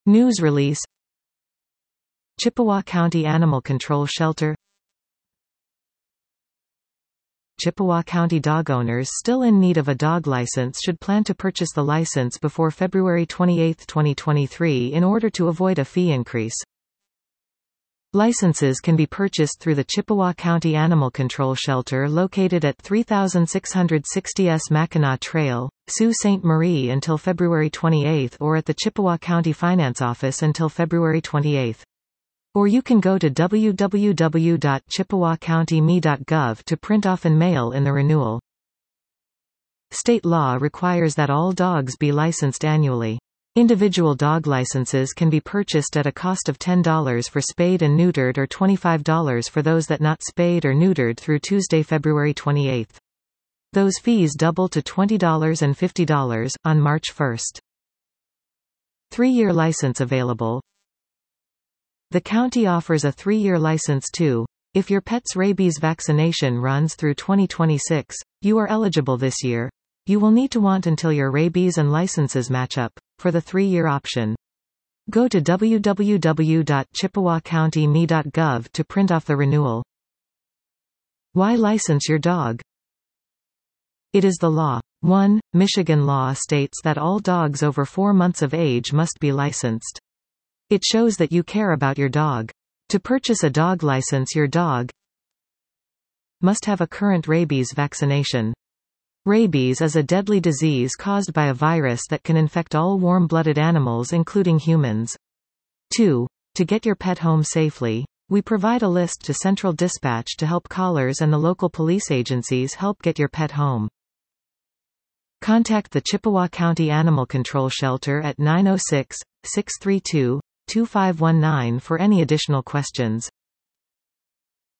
News release. Chippewa County Animal Control Shelter. Chippewa County dog owners still in need of a dog license should plan to purchase the license before February 28, 2023 in order to avoid a fee increase. Licenses can be purchased through the Chippewa County Animal Control Shelter located at 3660 S. Mackinac Trail, Sault Ste. Marie until February 28 or at the Chippewa County Finance Office until February 28. Or you can go to www.chippewacountym.gov to print off and mail in the renewal. State law requires that all dogs be licensed annually. Individual dog licenses can be purchased at a cost of $10 for spayed and neutered or $25 for those that not spayed or neutered through Tuesday, February 28. Those fees double to $20 and $50 on March 1. 3-year license available. The county offers a 3-year license too. If your pet's rabies vaccination runs through 2026, you are eligible this year. You will need to want until your rabies and licenses match up. For the 3-year option, go to www.chippewacountym.gov to print off the renewal. Why license your dog? It is the law. 1. Michigan law states that all dogs over 4 months of age must be licensed. It shows that you care about your dog. To purchase a dog license, your dog must have a current rabies vaccination. Rabies is a deadly disease caused by a virus that can infect all warm-blooded animals including humans. 2. To get your pet home safely, we provide a list to Central Dispatch to help callers and the local police agencies help get your pet home. Contact the Chippewa County Animal Control Shelter at 906-632-2519 for any additional questions.